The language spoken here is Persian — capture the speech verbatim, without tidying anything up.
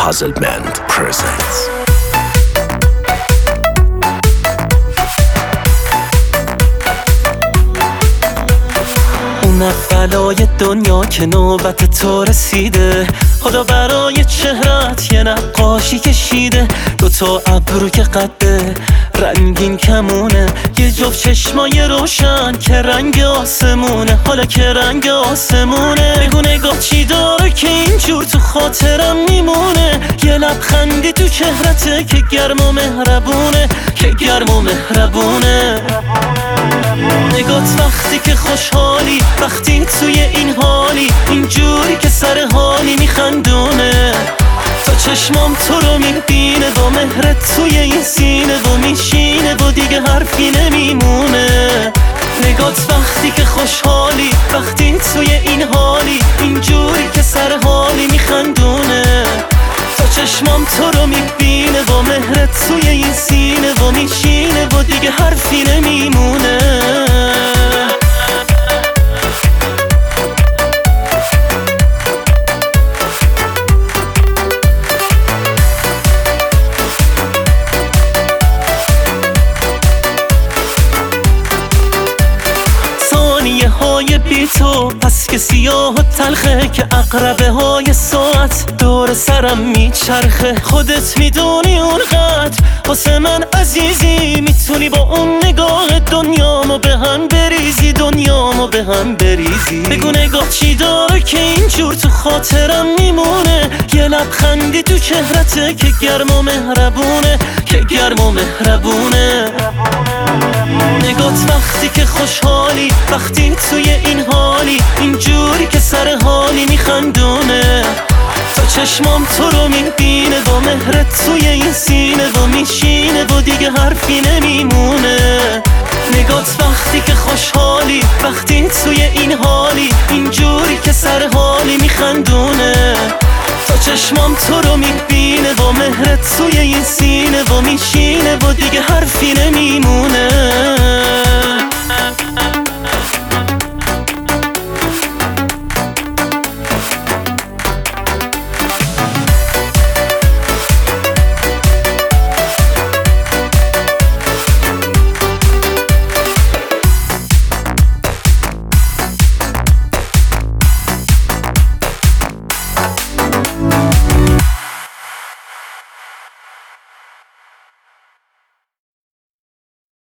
Puzzle Band presents. اون بلای دنیا که نوبت تو رسیده، خدا برای چهرت یه نقاشی کشیده. دوتا ابرو که قده رنگین کمونه، یه جفت چشمای روشن که رنگ آسمونه. حالا که رنگ آسمونه، بگو نگاه چی داره که اینجور تو خاطرم میمونه. یه لبخندی تو چهرته که گرم و مهربونه، که گرم و مهربونه. نگات وقتی که خوشحالی، وقتی توی این حالی، اینجوری که سر حالی میخندونه. تا چشمام تو رو میبینه، با مهرت توی این سینه و میشینه و دیگه حرفی نمیمونه. نگات وقتی که خوشحالی، وقتی توی این حالی، اینجوری که سر حالی میخندونه. تا چشمام تو رو میبینه، با مهرت توی این سینه و میشینه و دیگه حرفی نمیمونه. های بی تو پس که سیاه و تلخه، که عقربه های ساعت دور سرم میچرخه. خودت میدونی اونقدر واسه من عزیزی، میتونی با اون نگاه دنیامو به هم بریزی، دنیامو به هم بریزی. بگو نگاه چی داره که اینجور تو خاطرم میمونه. یه لبخندی تو چهرته که گرم و مهربونه، که گرم و مهربونه. نگات وقتی که خوشحالی، وقتی توی این حالی، اینجوری که سر حالی میخندونه. تا چشمام تو رو میبینه، با مهرت توی این سینه و میشینه و دیگه حرفی نمیمونه. نگات وقتی که خوشحالی، وقتی توی این حالی، اینجوری که سر حالی میخندونه. تا چشمام تو رو میبینه، با مهرت توی این سینه و میشینه و دیگه حرفی نمیمونه.